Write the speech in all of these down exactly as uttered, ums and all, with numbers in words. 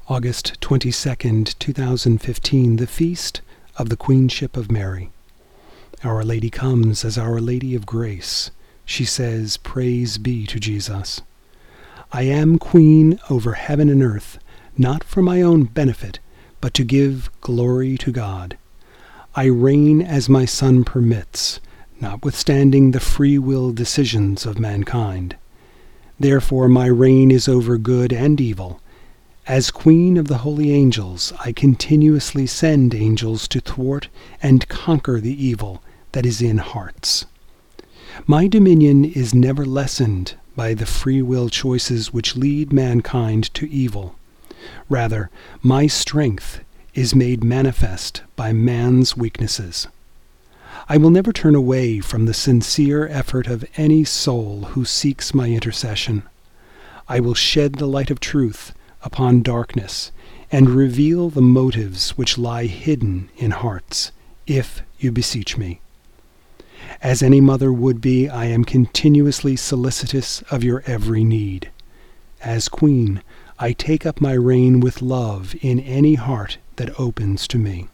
August twenty-second, two thousand fifteen, the Feast of the Queenship of Mary. Our Lady comes as Our Lady of Grace. She says, "Praise be to Jesus." I am Queen over heaven and earth, not for my own benefit, but to give glory to God. I reign as my Son permits, notwithstanding the free will decisions of mankind. Therefore my reign is over good and evil. As Queen of the holy angels, I continuously send angels to thwart and conquer the evil that is in hearts. My dominion is never lessened by the free will choices which lead mankind to evil. Rather, my strength is made manifest by man's weaknesses. I will never turn away from the sincere effort of any soul who seeks my intercession. I will shed the light of truth upon darkness and reveal the motives which lie hidden in hearts, if you beseech me. As any mother would be, I am continuously solicitous of your every need. As Queen, I take up my reign with love in any heart that opens to me.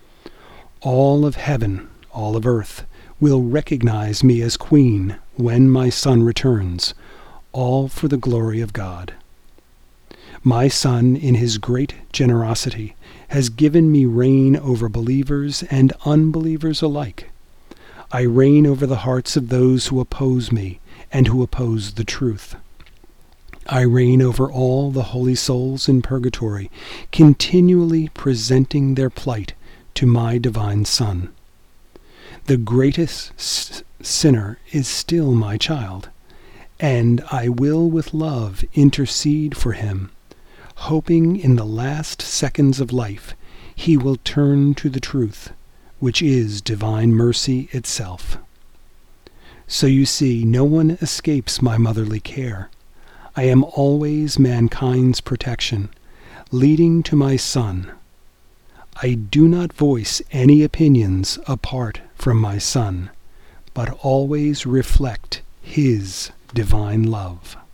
All of heaven, all of earth, will recognize me as Queen when my Son returns, all for the glory of God. My Son, in his great generosity, has given me reign over believers and unbelievers alike. I reign over the hearts of those who oppose me and who oppose the truth. I reign over all the holy souls in purgatory, continually presenting their plight to my divine Son. The greatest s- sinner is still my child, and I will with love intercede for him, hoping in the last seconds of life he will turn to the truth, which is divine mercy itself. So you see, no one escapes my motherly care. I am always mankind's protection, leading to my Son. I do not voice any opinions apart from my Son, but always reflect his divine love.